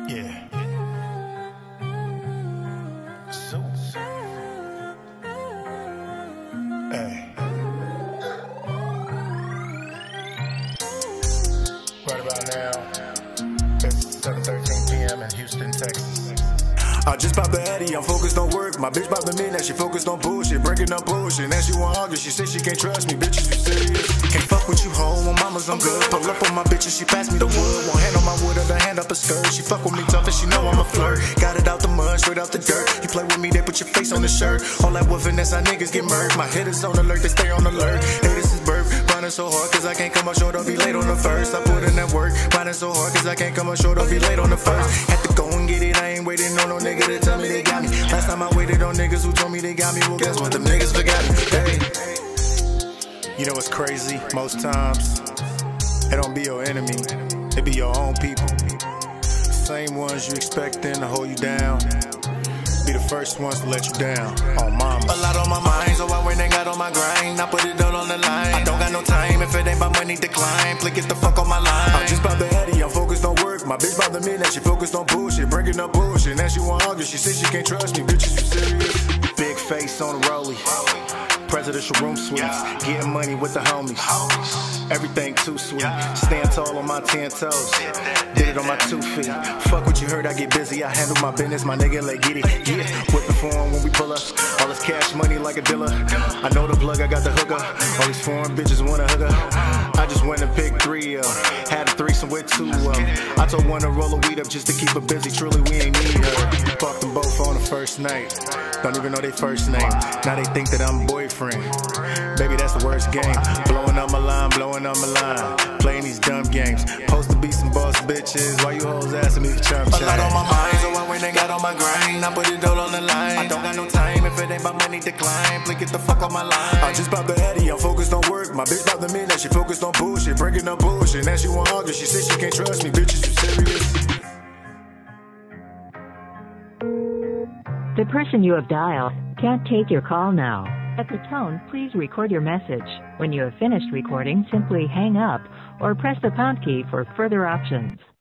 Yeah. So. Hey. Right about now, it's 7:13 p.m. in Houston, Texas. I just popped the Addy, I'm focused on work. My bitch popped the midnight, she focused on bullshit. Breaking up bullshit, now she want August. She said she can't trust me, bitches, you serious? Can't fuck with you, hoe, on mamas, I'm good. Pull up on my bitches, she passed me the wood. One hand on my wood, other hand up a skirt. She fuck with me tough and she know I'm a flirt. Got it out the mud, straight out the dirt. You play with me, they put your face on the shirt. All that woofing, that's how niggas get murked. My hitters on alert, they stay on alert. Hey, this is birth, grinding so hard, cause I can't come up short, I'll be late on the first. I put in that work, grinding so hard, cause I can't come up short, I'll be late on the first. Had to go and get it, I ain't waiting on no nigga to tell me they got me. Last time I waited on niggas who told me they got me, well guess what, them niggas forgot me. Hey. You know what's crazy? Most times, it don't be your enemy, it be your own people. Same ones you expecting to hold you down, be the first ones to let you down. On mama. A lot on my mind, so I went and got on my grind. I put it all on the line. I don't got no time if it ain't about money decline. Please get the fuck on my line. I just popped the Addy, I'm focused on work. My bitch popped the midnight, she focused on bullshit. Breaking up bullshit, now she want August. She said she can't trust me, bitches, you serious? Big face on the rollie, presidential room suites, getting money with the homies. Everything too sweet, stand tall on my 10 toes, did it on my 2 feet. Fuck what you heard, I get busy, I handle my business, my nigga, like get it. Yeah, whipping for him when we pull up, all this cash money like a dealer. I know the plug, I got the hooker, all these foreign bitches wanna hook her. I just went and picked 3 up, had a threesome with 2 of them. I told one to roll a weed up just to keep her busy, truly we ain't need her. Fucked them both on the first night, don't even know their first name. Now they think that I'm a boyfriend, baby that's the worst game. Blowing up my line, playing these dumb games. Supposed to be some boss bitches, why you hoes asking me for chump change? A lot on my mind, so I went and got on my grind. I put it all on the line. I don't got no time if it ain't about money decline. Please get the fuck on my line. I just popped the Addy, I'm focused on work. My bitch popped the midnight, she focused on bullshit. Breaking up bullshit, now she want August. She said she can't trust me, bitches, you serious? The person you have dialed can't take your call now. At the tone, please record your message. When you have finished recording, simply hang up or press the pound key for further options.